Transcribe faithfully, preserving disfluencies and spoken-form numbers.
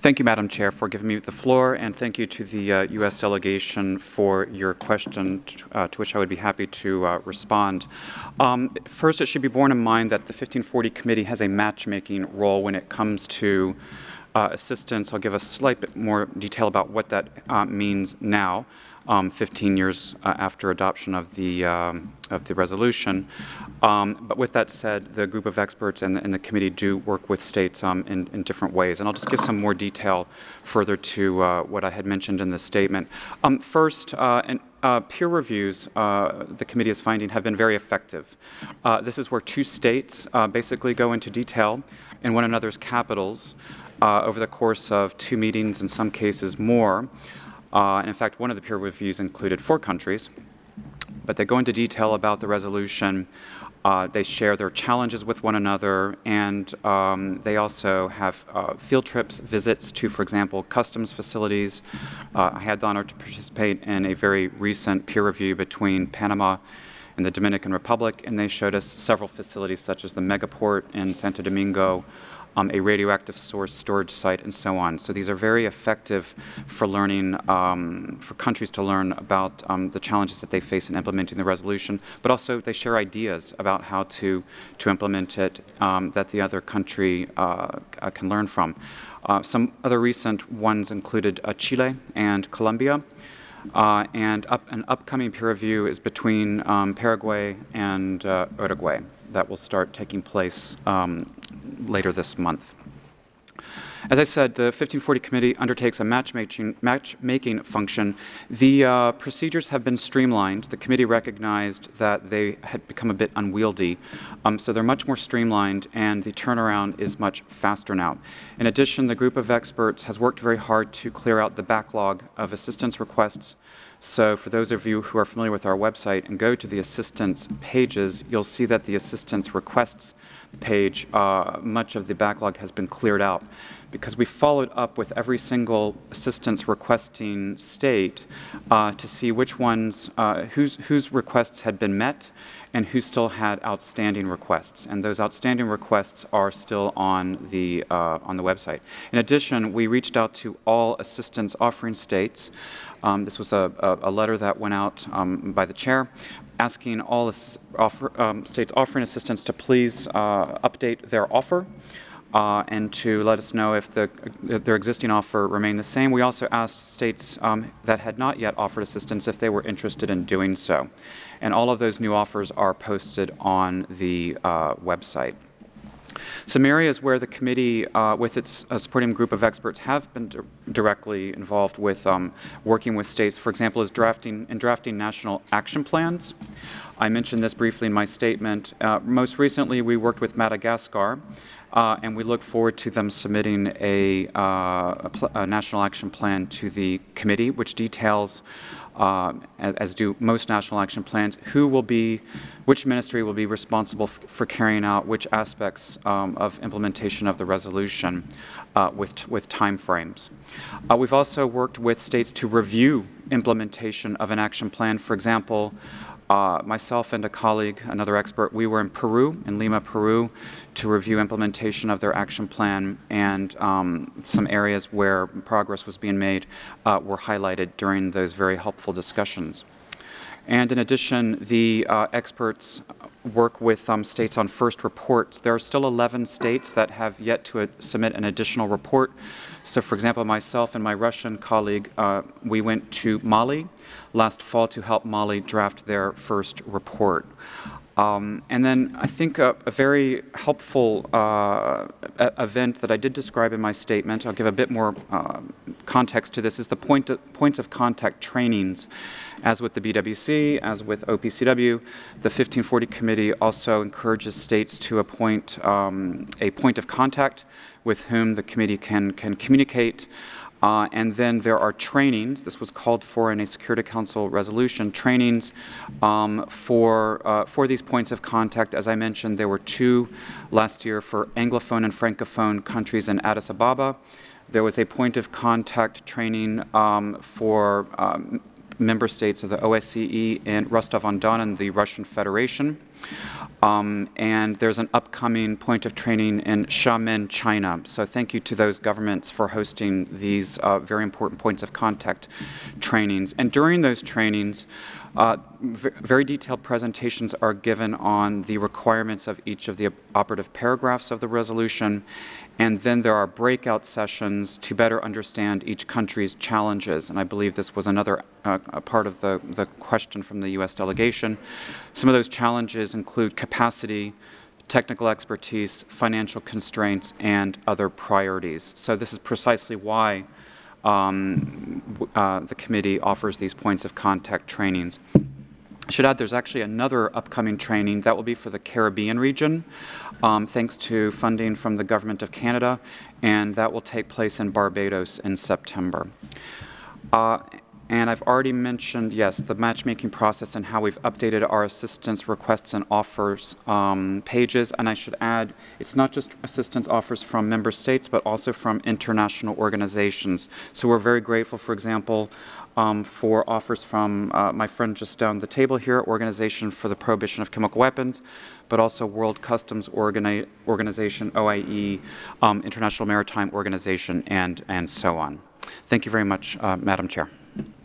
Thank you, Madam Chair, for giving me the floor, and thank you to the uh, U S delegation for your question, uh, to which I would be happy to uh, respond. Um, first, it should be borne in mind that the fifteen forty Committee has a matchmaking role when it comes to uh, assistance. I'll give a slight bit more detail about what that uh, means now. Um, fifteen years uh, after adoption of the um, of the resolution. Um, but with that said, the group of experts and the, and the committee do work with states um, in, in different ways. And I'll just give some more detail further to uh, what I had mentioned in the statement. Um, first, uh, and, uh, peer reviews, uh, the committee is finding, have been very effective. Uh, this is where two states uh, basically go into detail in one another's capitals uh, over the course of two meetings, in some cases more. Uh, and in fact, one of the peer reviews included four countries, but they go into detail about the resolution. Uh, they share their challenges with one another, and um, they also have uh, field trips, visits to, for example, customs facilities. Uh, I had the honor to participate in a very recent peer review between Panama and the Dominican Republic, and they showed us several facilities such as the Megaport in Santo Domingo, Um, a radioactive source storage site, and so on. So these are very effective for learning, um, for countries to learn about um, the challenges that they face in implementing the resolution, but also they share ideas about how to, to implement it um, that the other country uh, can learn from. Uh, some other recent ones included uh, Chile and Colombia. Uh, and up, an upcoming peer review is between um, Paraguay and uh, Uruguay that will start taking place um, later this month. As I said, the fifteen forty Committee undertakes a matchmaking, matchmaking function. The uh, procedures have been streamlined. The Committee recognized that they had become a bit unwieldy, um, so they're much more streamlined, and the turnaround is much faster now. In addition, the group of experts has worked very hard to clear out the backlog of assistance requests. So for those of you who are familiar with our website and go to the assistance pages, you'll see that the assistance requests page, uh, much of the backlog has been cleared out, because we followed up with every single assistance requesting state uh, to see which ones, uh, whose, whose requests had been met and who still had outstanding requests. And those outstanding requests are still on the, uh, on the website. In addition, we reached out to all assistance offering states. Um, this was a, a, a letter that went out um, by the chair, asking all offer, um, states offering assistance to please uh, update their offer uh, and to let us know if, the, if their existing offer remained the same. We also asked states um, that had not yet offered assistance if they were interested in doing so. And all of those new offers are posted on the uh, website. Some areas where the committee, uh, with its uh, supporting group of experts, have been di directly involved with um, working with states, for example, is drafting and drafting national action plans. I mentioned this briefly in my statement. Uh, most recently, we worked with Madagascar, uh, and we look forward to them submitting a, uh, a, a national action plan to the committee, which details, uh, as, as do most national action plans, who will be, which ministry will be responsible for carrying out which aspects um, of implementation of the resolution uh, with, with time frames. Uh, we've also worked with states to review implementation of an action plan. For example, Uh, myself and a colleague, another expert, we were in Peru, in Lima, Peru, to review implementation of their action plan, and um, some areas where progress was being made uh, were highlighted during those very helpful discussions. And in addition, the uh, experts work with um, states on first reports. There are still eleven states that have yet to uh, submit an additional report. So, for example, myself and my Russian colleague, uh, we went to Mali last fall to help Mali draft their first report. Um, and then I think a, a very helpful uh, event that I did describe in my statement, I'll give a bit more uh, context to this, is the point of, points of contact trainings. As with the B W C, as with O P C W, the fifteen forty Committee also encourages states to appoint um, a point of contact with whom the committee can, can communicate. Uh, and then there are trainings, this was called for in a Security Council resolution, trainings um, for, uh, for these points of contact. As I mentioned, there were two last year for Anglophone and Francophone countries in Addis Ababa. There was a point of contact training um, for um, member states of the O S C E in Rostov-on-Don in the Russian Federation. Um, and there's an upcoming point of training in Xiamen, China. So thank you to those governments for hosting these uh, very important points of contact trainings. And during those trainings, uh, very detailed presentations are given on the requirements of each of the operative paragraphs of the resolution. And then there are breakout sessions to better understand each country's challenges. And I believe this was another uh, part of the, the question from the U S delegation. Some of those challenges include capacity, technical expertise, financial constraints, and other priorities. So this is precisely why um, uh, the committee offers these points of contact trainings. I should add there's actually another upcoming training that will be for the Caribbean region, um, thanks to funding from the Government of Canada, and that will take place in Barbados in September. Uh, and I've already mentioned, yes, the matchmaking process and how we've updated our assistance requests and offers um, pages. And I should add, it's not just assistance offers from member states, but also from international organizations. So we're very grateful, for example, um, for offers from uh, my friend just down the table here, Organization for the Prohibition of Chemical Weapons, but also World Customs Organi Organization, O I E, um, International Maritime Organization, and, and so on. Thank you very much, uh, Madam Chair.